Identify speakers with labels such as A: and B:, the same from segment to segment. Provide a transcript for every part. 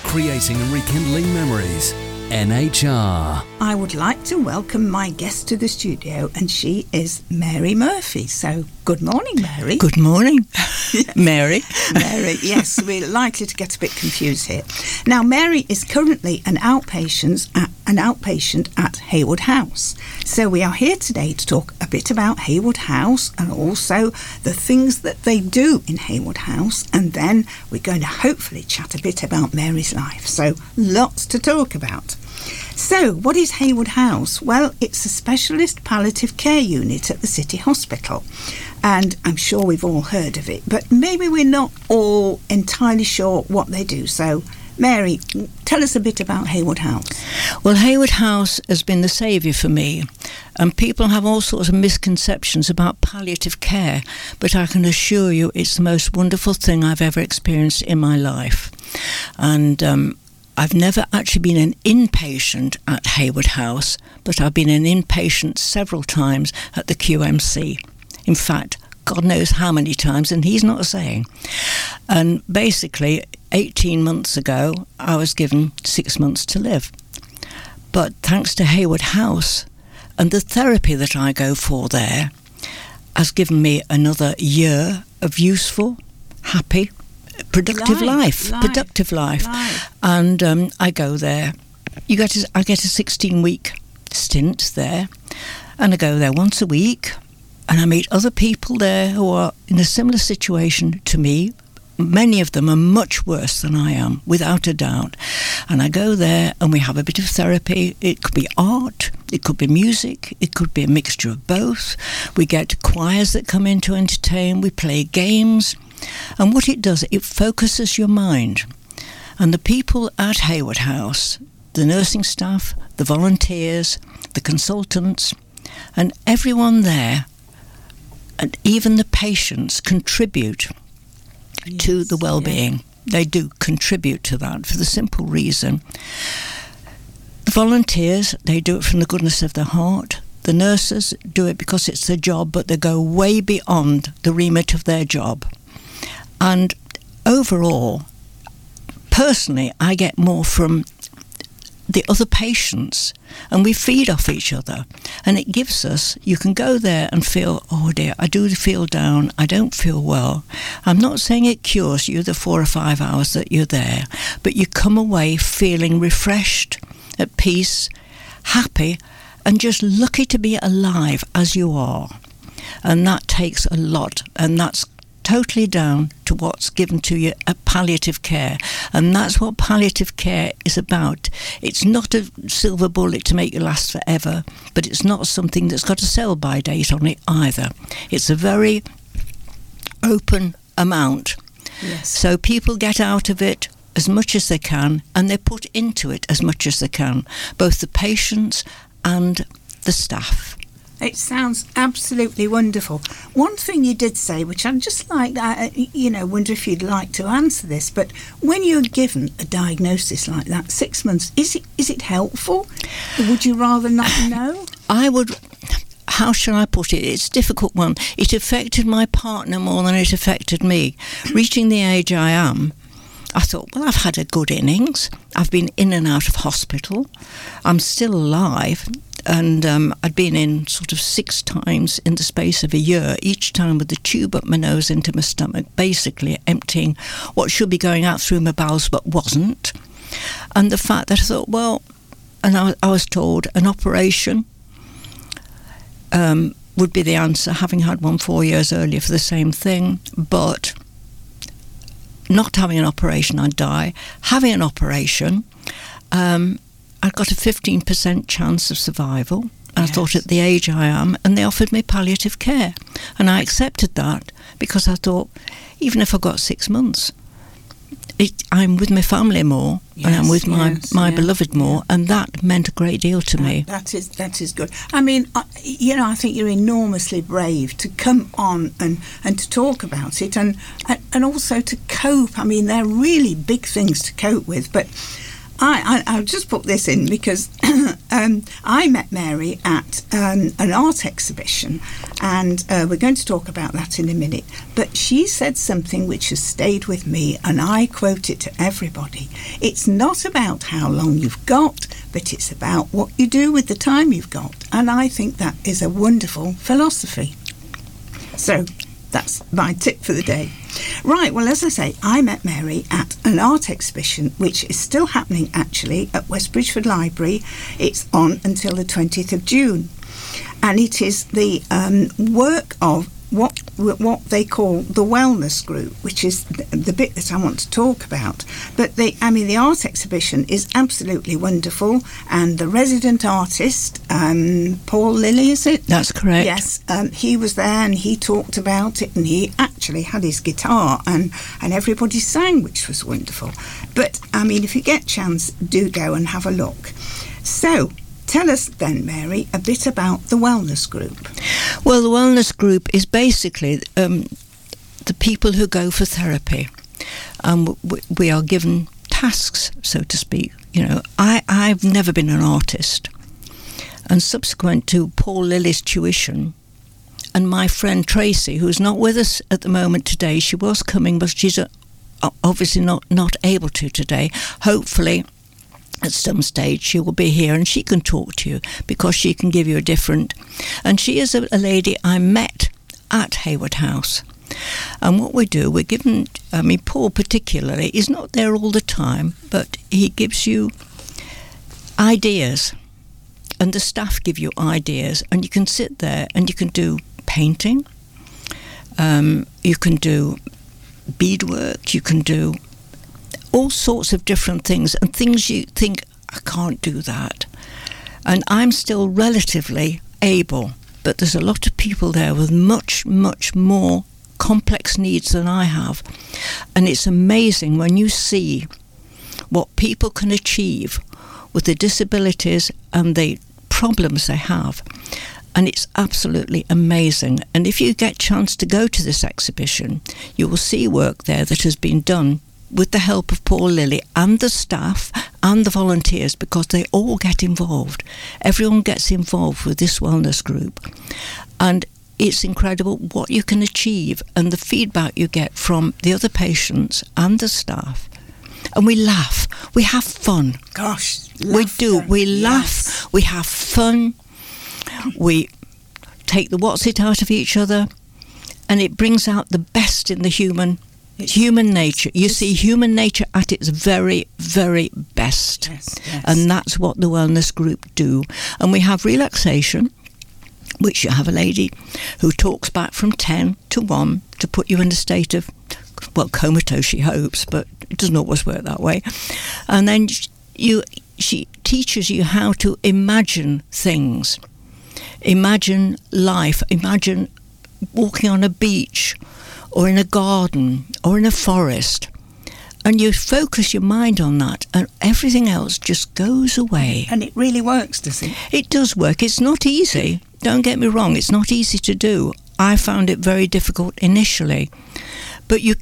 A: creating and rekindling memories. NHR.
B: I would like to welcome my guest to the studio, and she is Mary Murphy. So, good morning, Mary.
C: Good morning, Mary.
B: Mary, yes, we're likely to get a bit confused here. Now, Mary is currently an outpatient at Haywood House. So we are here today to talk a bit about Haywood House and also the things that they do in Haywood House, and then we're going to hopefully chat a bit about Mary's life. So, lots to talk about. So, what is Haywood House? Well, it's a specialist palliative care unit at the City Hospital, and I'm sure we've all heard of it, but maybe we're not all entirely sure what they do. So, Mary, tell us a bit about Haywood House.
C: Well, Haywood House has been the saviour for me, and people have all sorts of misconceptions about palliative care, but I can assure you it's the most wonderful thing I've ever experienced in my life. And I've never actually been an inpatient at Haywood House, but I've been an inpatient several times at the QMC. In fact, God knows how many times, and he's not saying. And basically, 18 months ago, I was given 6 months to live. But thanks to Haywood House and the therapy that I go for there has given me another year of useful, happy, productive life. And I go there. I get a 16-week stint there, and I go there once a week, and I meet other people there who are in a similar situation to me. Many of them are much worse than I am, without a doubt. And I go there and we have a bit of therapy. It could be art, it could be music, it could be a mixture of both. We get choirs that come in to entertain, we play games. And what it does, it focuses your mind. And the people at Haywood House, the nursing staff, the volunteers, the consultants, and everyone there, and even the patients contribute to the well-being. Yeah. They do contribute to that for the simple reason. The volunteers, they do it from the goodness of their heart. The nurses do it because it's their job, but they go way beyond the remit of their job. And overall, personally, I get more from the other patients, and we feed off each other, and it gives us, you can go there and feel, oh dear, I do feel down, I don't feel well. I'm not saying it cures you the 4 or 5 hours that you're there, but you come away feeling refreshed, at peace, happy, and just lucky to be alive as you are. And that takes a lot, and that's totally down to what's given to you at palliative care. And that's what palliative care is about. It's not a silver bullet to make you last forever, but it's not something that's got a sell-by date on it either. It's a very open amount.
B: Yes.
C: So people get out of it as much as they can, and they put into it as much as they can, both the patients and the staff.
B: It sounds absolutely wonderful. One thing you did say, which I'd just like, wonder if you'd like to answer this, but when you're given a diagnosis like that, 6 months, is it helpful? Or would you rather not know?
C: How shall I put it? It's a difficult one. It affected my partner more than it affected me. Reaching the age I am, I thought, well, I've had a good innings. I've been in and out of hospital. I'm still alive. And I'd been in sort of 6 times in the space of a year, each time with the tube up my nose into my stomach, basically emptying what should be going out through my bowels but wasn't. And the fact that I thought, well, and I was told an operation would be the answer, having had one 4 years earlier for the same thing, but not having an operation, I'd die. Having an operation, I got a 15% chance of survival. And yes. I thought at the age I am, and they offered me palliative care. And I accepted that because I thought, even if I got 6 months, I'm with my family more, yes, and I'm with my beloved more, and that meant a great deal to me.
B: That is good. I mean, I think you're enormously brave to come on and to talk about it, and also to cope. I mean, they're really big things to cope with, but I'll just put this in because I met Mary at an art exhibition, and we're going to talk about that in a minute. But she said something which has stayed with me, and I quote it to everybody. It's not about how long you've got, but it's about what you do with the time you've got. And I think that is a wonderful philosophy. So that's my tip for the day. Right, well, as I say, I met Mary at an art exhibition, which is still happening, actually, at West Bridgford Library. It's on until the 20th of June. And it is the work of what they call the Wellness Group, which is the bit that I want to talk about. But the art exhibition is absolutely wonderful, and the resident artist, Paul Lilly, is it?
C: That's correct.
B: Yes, he was there and he talked about it, and he actually had his guitar and everybody sang, which was wonderful. But, if you get a chance, do go and have a look. So, tell us then, Mary, a bit about the Wellness Group.
C: Well, the Wellness Group is basically the people who go for therapy. We are given tasks, so to speak. I've never been an artist. And subsequent to Paul Lilly's tuition, and my friend Tracy, who's not with us at the moment today, she was coming, but she's obviously not able to today. Hopefully, at some stage she will be here and she can talk to you, because she can give you a different. And she is a lady I met at Hayward House. And what we do, we're given, Paul particularly is not there all the time, but he gives you ideas, and the staff give you ideas, and you can sit there and you can do painting, you can do beadwork, you can do all sorts of different things, and things you think, I can't do that. And I'm still relatively able, but there's a lot of people there with much, much more complex needs than I have. And it's amazing when you see what people can achieve with the disabilities and the problems they have. And it's absolutely amazing. And if you get a chance to go to this exhibition, you will see work there that has been done with the help of Paul Lilly and the staff and the volunteers, because they all get involved. Everyone gets involved with this Wellness Group. And it's incredible what you can achieve and the feedback you get from the other patients and the staff. And we laugh. We have fun.
B: Gosh,
C: we do. We laugh.
B: Yes.
C: We have fun. We take the what's it out of each other, and it brings out the best in the human nature. You see human nature at its very, very best.
B: Yes.
C: And that's what the Wellness Group do. And we have relaxation, which you have a lady who talks back from 10 to 1 to put you in a state of, comatose, she hopes, but it doesn't always work that way. And then she teaches you how to imagine things. Imagine life. Imagine walking on a beach, or in a garden, or in a forest, and you focus your mind on that, and everything else just goes away.
B: And it really works, does it?
C: It does work. It's not easy. Don't get me wrong. It's not easy to do. I found it very difficult initially. But you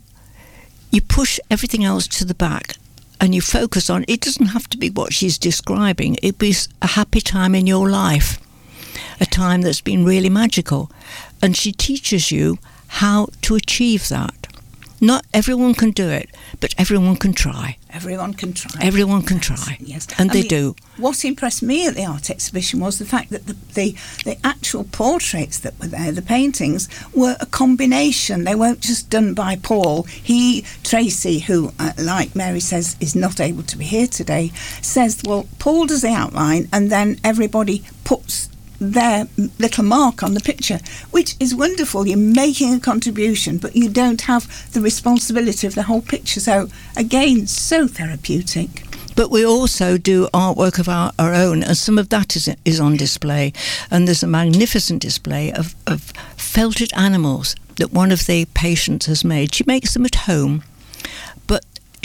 C: push everything else to the back, and you focus on, it doesn't have to be what she's describing. It be a happy time in your life, a time that's been really magical. And she teaches you how to achieve that. Not everyone can do it, but everyone can try.
B: Everyone can try.
C: Everyone can try.
B: Yes.
C: And they do.
B: What impressed me at the art exhibition was the fact that the actual portraits that were there, the paintings, were a combination. They weren't just done by Paul. Tracy, who, like Mary says, is not able to be here today, says, well, Paul does the outline, and then everybody puts their little mark on the picture, which is wonderful. You're making a contribution, but you don't have the responsibility of the whole picture. So again, so therapeutic.
C: But we also do artwork of our own, and some of that is on display. And there's a magnificent display of felted animals that one of the patients has made. She makes them at home, but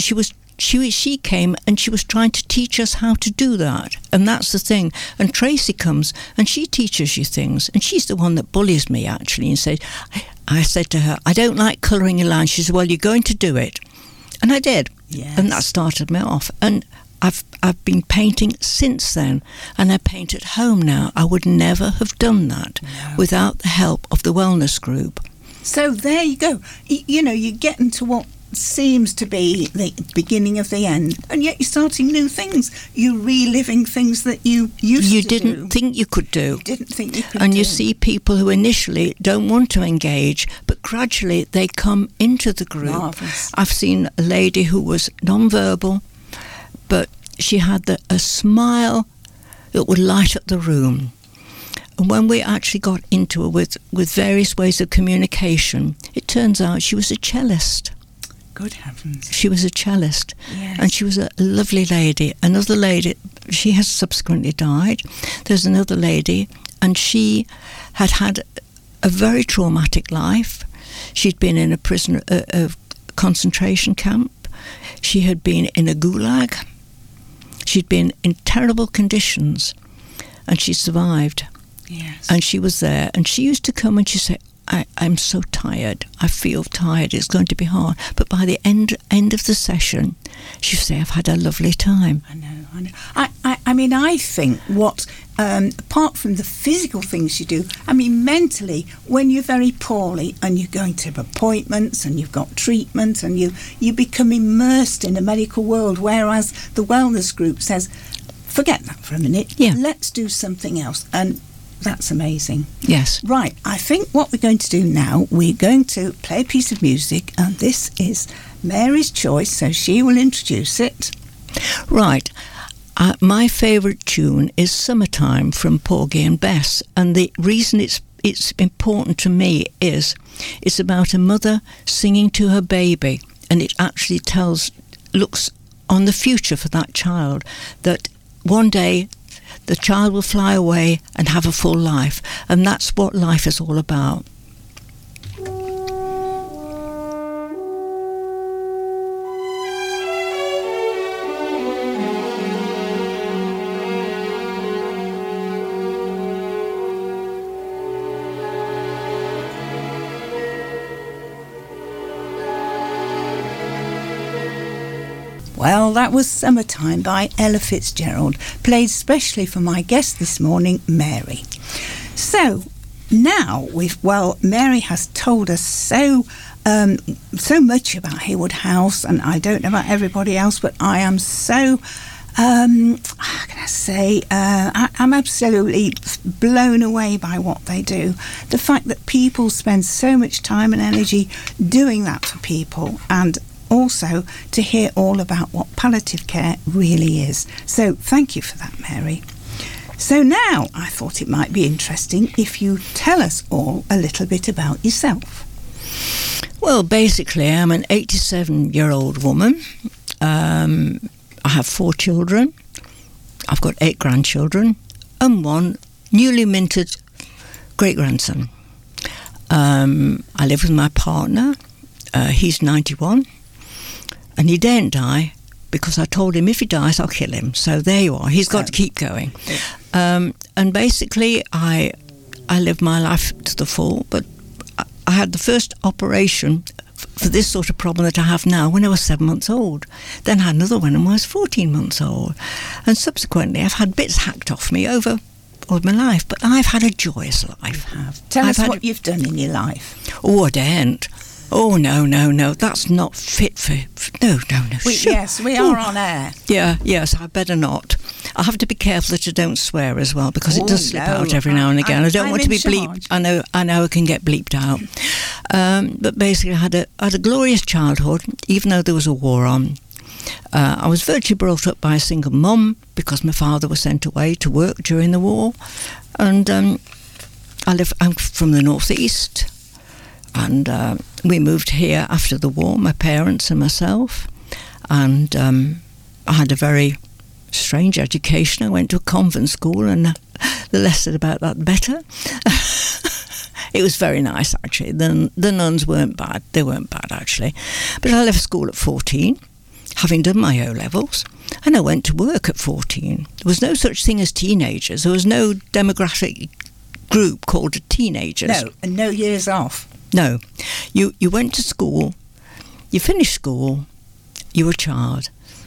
C: she came and she was trying to teach us how to do that. And that's the thing. And Tracy comes and she teaches you things. And she's the one that bullies me, actually, and said, I said to her, I don't like colouring your lines. She said, well, you're going to do it. And I did.
B: Yes.
C: And that started me off. And I've been painting since then, and I paint at home now. I would never have done that without the help of the wellness group.
B: So there you go. You know, you get into what seems to be the beginning of the end, and yet you're starting new things. You're reliving things that you used to do.
C: You didn't think you could do.
B: You didn't think you could
C: and
B: do.
C: you see people who initially don't want to engage, but gradually they come into the group.
B: Marvellous.
C: I've seen a lady who was non-verbal, but she had a smile that would light up the room. And when we actually got into it with various ways of communication, it turns out she was a cellist.
B: Good heavens.
C: She was a cellist.
B: Yes.
C: And she was a lovely lady. Another lady, she has subsequently died. There's another lady, and she had a very traumatic life. She'd been in a concentration camp. She had been in a gulag. She'd been in terrible conditions, and she survived.
B: Yes.
C: And she was there, and she used to come and she'd say, I'm so tired. I feel tired. It's going to be hard. But by the end of the session, she'd say, I've had a lovely time.
B: I know. I mean, I think what, apart from the physical things you do, I mean, mentally, when you're very poorly and you're going to appointments and you've got treatment and you become immersed in a medical world, whereas the wellness group says, forget that for a minute.
C: Yeah.
B: Let's do something else. And that's amazing.
C: Yes.
B: Right, I think what we're going to do now, we're going to play a piece of music, and this is Mary's choice, so she will introduce it.
C: Right. My favourite tune is Summertime from Porgy and Bess, and the reason it's important to me is it's about a mother singing to her baby, and it actually looks on the future for that child, that one day the child will fly away and have a full life, and that's what life is all about.
B: Well, that was Summertime by Ella Fitzgerald, played specially for my guest this morning, Mary. So now Mary has told us so much about Haywood House, and I don't know about everybody else, but I am so how can I say, I'm absolutely blown away by what they do. The fact that people spend so much time and energy doing that for people, and also to hear all about what palliative care really is. So thank you for that, Mary. So now I thought it might be interesting if you tell us all a little bit about yourself.
C: Well, basically, I'm an 87-year-old woman. I have 4 children. I've got 8 grandchildren and 1 newly minted great-grandson. I live with my partner. He's 91. And he daren't die because I told him if he dies, I'll kill him. So there you are. He's got to keep going. And basically, I lived my life to the full. But I had the first operation for this sort of problem that I have now when I was 7 months old. Then I had another one when I was 14 months old. And subsequently, I've had bits hacked off me over all my life. But I've had a joyous life.
B: Tell us what you've done in your life.
C: Oh, I daren't. Oh, no, that's not fit for... No.
B: Yes, we are on air.
C: Yeah, yes, I better not. I have to be careful that I don't swear as well, because it does slip out every now and again. I don't want to be bleeped. I know I can get bleeped out. But basically, I had a glorious childhood, even though there was a war on. I was virtually brought up by a single mum, because my father was sent away to work during the war. And I'm from the northeast. And we moved here after the war, my parents and myself. And I had a very strange education. I went to a convent school, and the less said about that, the better. It was very nice, actually. The nuns weren't bad. They weren't bad, actually. But I left school at 14, having done my O-levels. And I went to work at 14. There was no such thing as teenagers. There was no demographic group called teenagers.
B: No, and no years off.
C: No. You went to school, you finished school, you were a child,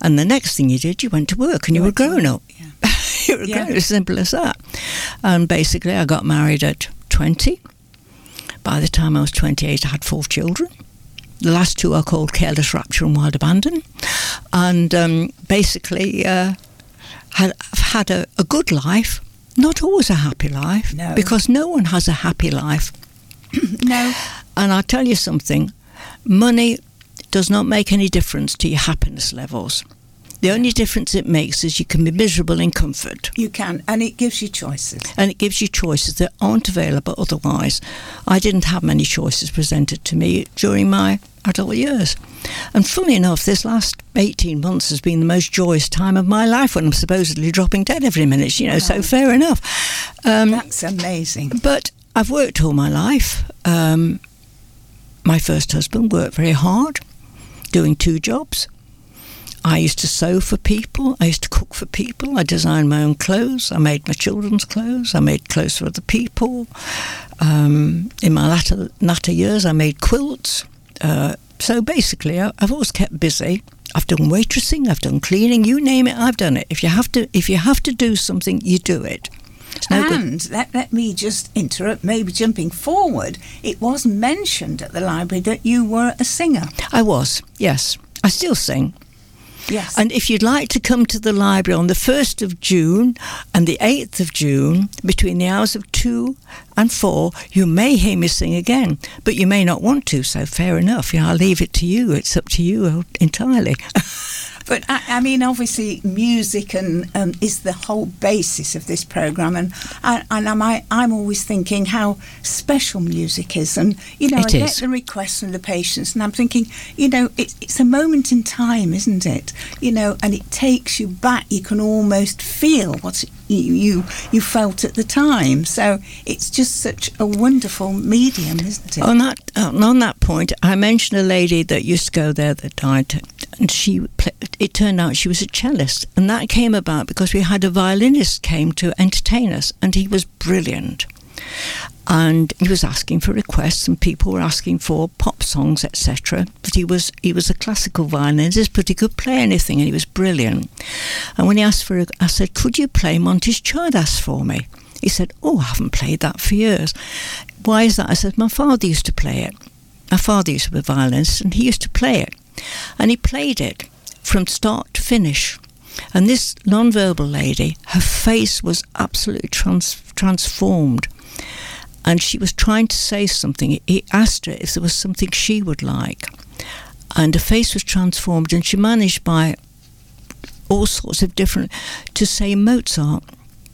C: And the next thing you did, you went to work and you were grown up.
B: Yeah.
C: You were grown up, as simple as that. And basically, I got married at 20. By the time I was 28, I had 4 children. The last 2 are called Careless Rapture and Wild Abandon. And basically, I've had a good life, not always a happy life, because no one has a happy life.
B: No.
C: And I'll tell you something, money does not make any difference to your happiness levels. The only difference it makes is you can be miserable in comfort.
B: You can, and it gives you choices.
C: And it gives you choices that aren't available otherwise. I didn't have many choices presented to me during my adult years. And funnily enough, this last 18 months has been the most joyous time of my life when I'm supposedly dropping dead every minute, you know, so fair enough.
B: That's amazing.
C: But I've worked all my life. My first husband worked very hard, doing 2 jobs. I used to sew for people. I used to cook for people. I designed my own clothes. I made my children's clothes. I made clothes for other people. In my latter years, I made quilts. So basically, I've always kept busy. I've done waitressing. I've done cleaning. You name it, I've done it. If you have to do something, you do it.
B: And let me just interrupt, maybe jumping forward. It was mentioned at the library that you were a singer.
C: I was, yes. I still sing.
B: Yes.
C: And if you'd like to come to the library on the 1st of June and the 8th of June, between the hours of 2 and 4, you may hear me sing again, but you may not want to, so fair enough. I'll leave it to you. It's up to you entirely.
B: But I mean, obviously, music and is the whole basis of this programme, and I'm always thinking how special music is, and you know, I get the requests from the patients, and I'm thinking, you know, it's a moment in time, isn't it? You know, and it takes you back. You can almost feel what you felt at the time. So it's just such a wonderful medium, isn't it?
C: On that point, I mentioned a lady that used to go there that died, and it turned out she was a cellist, and that came about because we had a violinist came to entertain us, and he was brilliant. And he was asking for requests, and people were asking for pop songs, etc. But he was a classical violinist, but he could play anything, and he was brilliant. And when he asked for I said, could you play Monty's Child for me? He said, oh, I haven't played that for years. Why is that? I said, my father used to play it. My father used to be a violinist, and he used to play it. And he played it from start to finish. And this non-verbal lady, her face was absolutely transformed. And she was trying to say something. He asked her if there was something she would like. And her face was transformed, and she managed by all sorts of different, to say Mozart.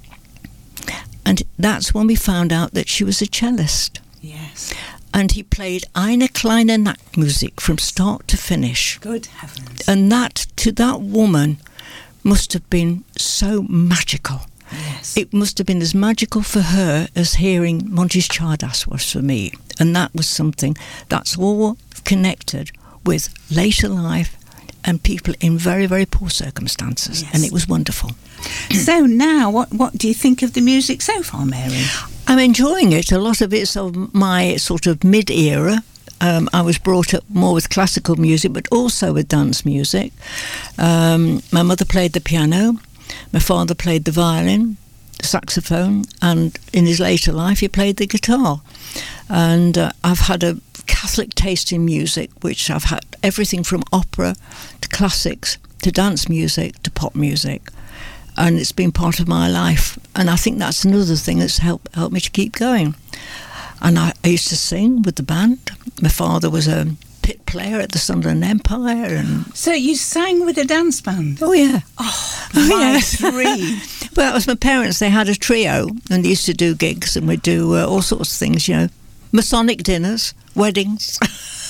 C: And that's when we found out that she was a cellist.
B: Yes.
C: And he played Eine kleine Nachtmusik from start to finish.
B: Good heavens.
C: And that, to that woman, must have been so magical.
B: Yes.
C: It must have been as magical for her as hearing Monty's Child was for me. And that was something that's all connected with later life and people in very, very poor circumstances. Yes. And it was wonderful.
B: So now, what do you think of the music so far, Mary?
C: I'm enjoying it. A lot of it's of my sort of mid-era. I was brought up more with classical music, but also with dance music. My mother played the piano. My father played the violin, the saxophone, and in his later life he played the guitar. And I've had a Catholic taste in music, which I've had everything from opera to classics to dance music to pop music. And it's been part of my life. And I think that's another thing that's helped me to keep going. And I used to sing with the band. My father was a pit player at the Sunderland Empire. And
B: so you sang with a dance band?
C: Oh, yeah.
B: Oh, my dream.
C: Well, it was my parents. They had a trio, and they used to do gigs, and we'd do all sorts of things, you know, Masonic dinners, weddings.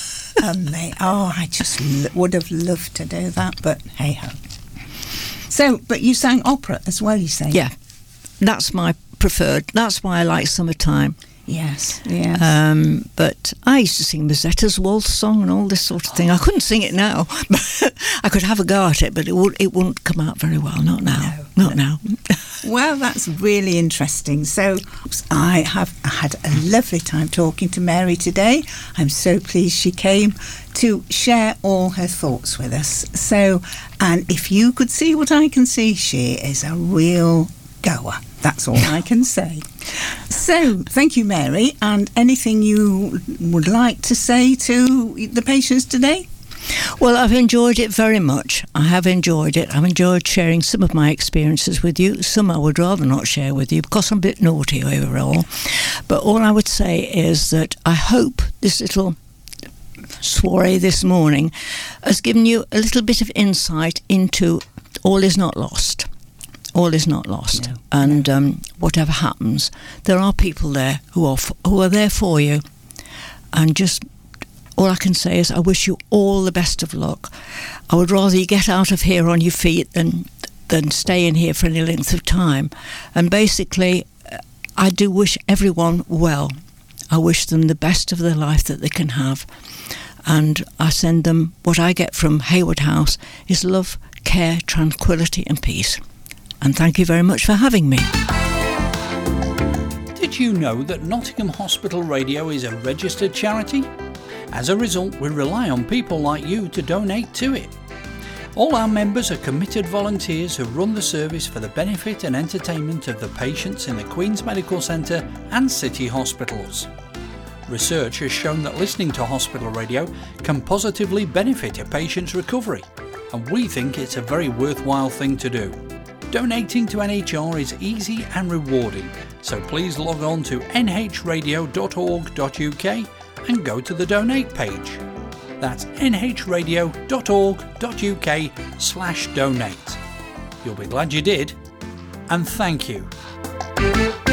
B: I just would have loved to do that, but hey-ho. So, but you sang opera as well, you say?
C: Yeah, that's my preferred. That's why I like Summertime.
B: Yes, yes.
C: But I used to sing Mazzetta's waltz song and all this sort of thing. I couldn't sing it now. I could have a go at it, but it wouldn't come out very well. Not now. Not now.
B: Well, that's really interesting. So I have had a lovely time talking to Mary today. I'm so pleased she came to share all her thoughts with us. So, and if you could see what I can see, she is a real goer. That's all I can say. So, thank you, Mary. And anything you would like to say to the patients today?
C: Well, I've enjoyed it very much. I have enjoyed it. I've enjoyed sharing some of my experiences with you. Some I would rather not share with you because I'm a bit naughty overall. But all I would say is that I hope this little soiree this morning has given you a little bit of insight into all is not lost. All is not lost. No. And whatever happens, there are people there who are there for you. And just all I can say is I wish you all the best of luck. I would rather you get out of here on your feet than stay in here for any length of time. And basically, I do wish everyone well. I wish them the best of their life that they can have. And I send them what I get from Hayward House is love, care, tranquility and peace. And thank you very much for having me.
D: Did you know that Nottingham Hospital Radio is a registered charity? As a result, we rely on people like you to donate to it. All our members are committed volunteers who run the service for the benefit and entertainment of the patients in the Queen's Medical Centre and city hospitals. Research has shown that listening to hospital radio can positively benefit a patient's recovery, and we think it's a very worthwhile thing to do. Donating to NHR is easy and rewarding, so please log on to nhradio.org.uk and go to the donate page. That's nhradio.org.uk/donate. You'll be glad you did, and thank you.